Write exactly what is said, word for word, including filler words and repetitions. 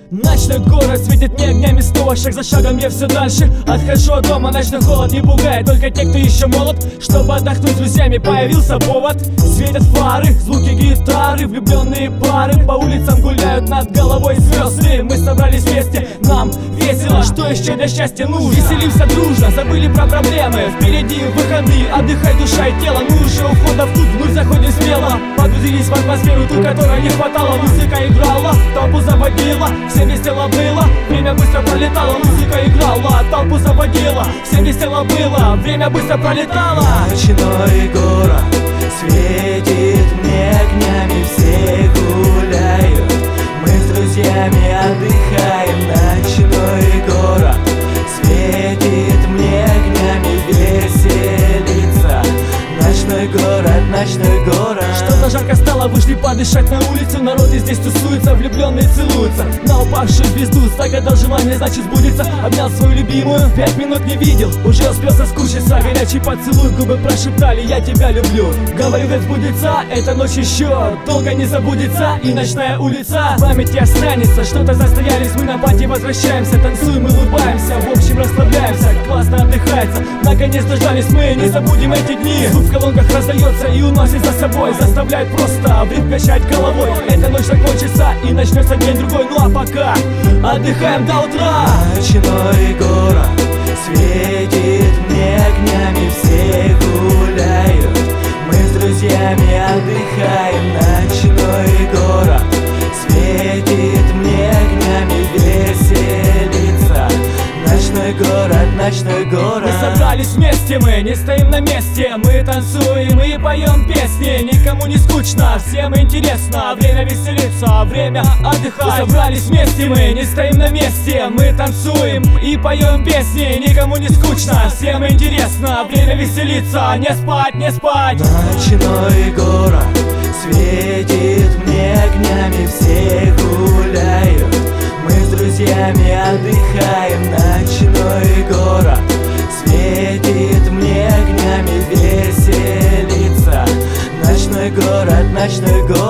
Ночной город светит мне огнями снова. Шаг за шагом я все дальше отхожу от дома. Ночной холод не пугает только те, кто еще молод. Чтобы отдохнуть с друзьями, появился повод. Светят фары, звуки гитары, влюбленные пары по улицам гуляют, над головой звезды. Мы собрались вместе, нам весело. Что еще для счастья нужно? Веселимся дружно, забыли про проблемы. Впереди выходные, отдыхай душа и тело. Мы уже у входа в тут, мы заходим смело. Погрузились в атмосферу, ту, которой не хватало. Музыка играла, толпу заводила, всем весело было, время быстро пролетало. Музыка играла, толпу заводила, всем весело было, время быстро пролетало. Ночной город светит мне огнями, все гуляют, мы с друзьями отдыхаем. Ночной город светит мне огнями, веселится. Ночной город, ночной город. Что-то жарко стало, вышли подышать на улицу. Народ и здесь тусуется, влюбленные целуются. На упавшую звезду загадал желание, значит сбудется. Обнял свою любимую, пять минут не видел, уже успел соскучиться. Горячий поцелуй, губы прошептали: я тебя люблю. Говорю, ведь сбудется, эта ночь еще долго не забудется. И ночная улица в памяти останется. Что-то застоялись, мы на пати возвращаемся. Танцуем и улыбаемся, в общем расслабляемся. Классно отдыхается, наконец дождались мы. Не забудем эти дни. Звук в колонках раздается и уносит за собой, заставляет просто в ритм качать головой. Эта ночь закончится и начнется день другой. Ну а пока отдыхаем до утра. Ночной город светит мне огнями, все гуляют, мы с друзьями отдыхаем. Ночной город светит мне огнями, веселится. Ночной город, ночной город. Мы собрались вместе, мы не стоим на месте. Мы танцуем и поем песни. Никому не скучно, всем интересно. Время веселиться, время отдыхать. Мы собрались вместе, мы не стоим на месте. Мы танцуем и поем песни. Никому не скучно, всем интересно. Время веселиться, не спать, не спать. Ночной город светит мне огнями, все гуляют, мы с друзьями отдыхаем. Ночной город светит мне огнями, веселится. Ночной город, ночной город.